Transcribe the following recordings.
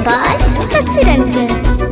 by Sasiranjan.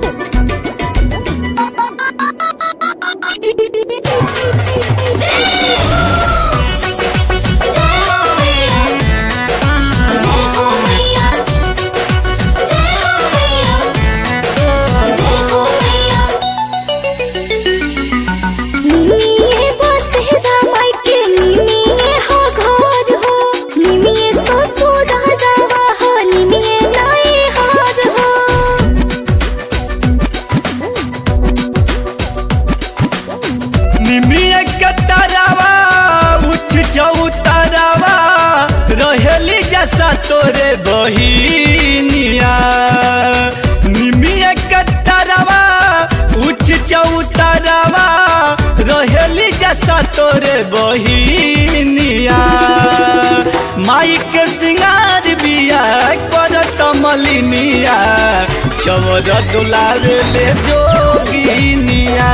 रहेली जैसा तोरे बहिनिया निमिया कटरवा उच्च चौतरवा रहेली जैसा तोरे बहिनिया माई के सिंगार बिया करत मलिनिया चवर दुलारे ले जोगिनिया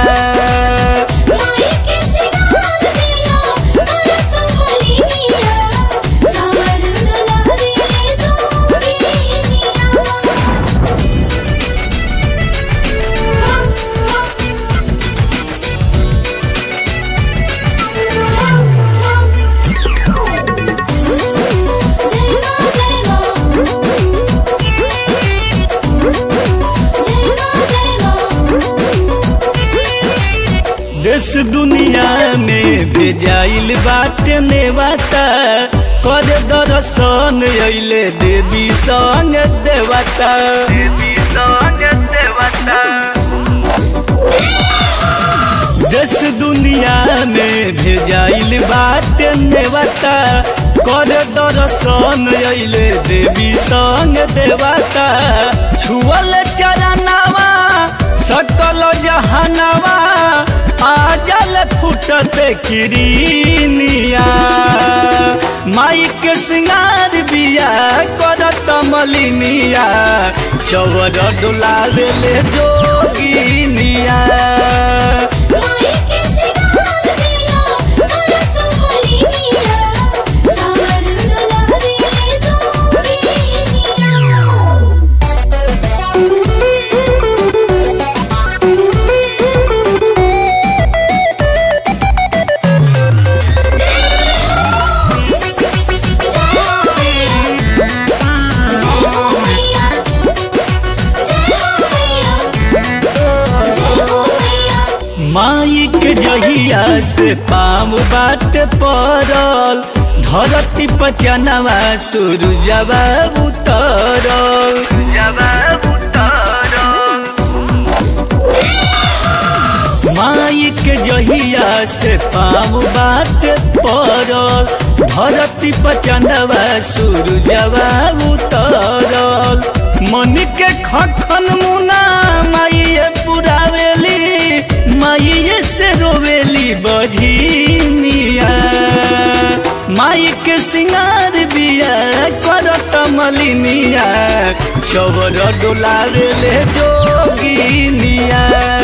देश दुनिया में भेजाइल बाटे नेवाता कर दर्शन अइले देवी संग देवता देश दुनिया में भेजाइल बाटे नेवाता कर दर्शन अइले देवी संग देवता छुअल चरणवा सकल जहानवा आजल फुटत किरीनिया माई के सिंगार बिया करत मलिनिया चवर डुलावे ले जोगिनिया माई के जहिया से पाम बाट पड़ल धरती पचनवा सूरजवा उतरल माई के जहिया से पाम बाट पड़ल धरती पचनवा सूरजवा उतरल मन के खखन मुना माई पुरावेली माई से रोवेली बझिनिया माई के सिंगार बिया करत मलिनिया चवर डोलावे ले जोगिनिया।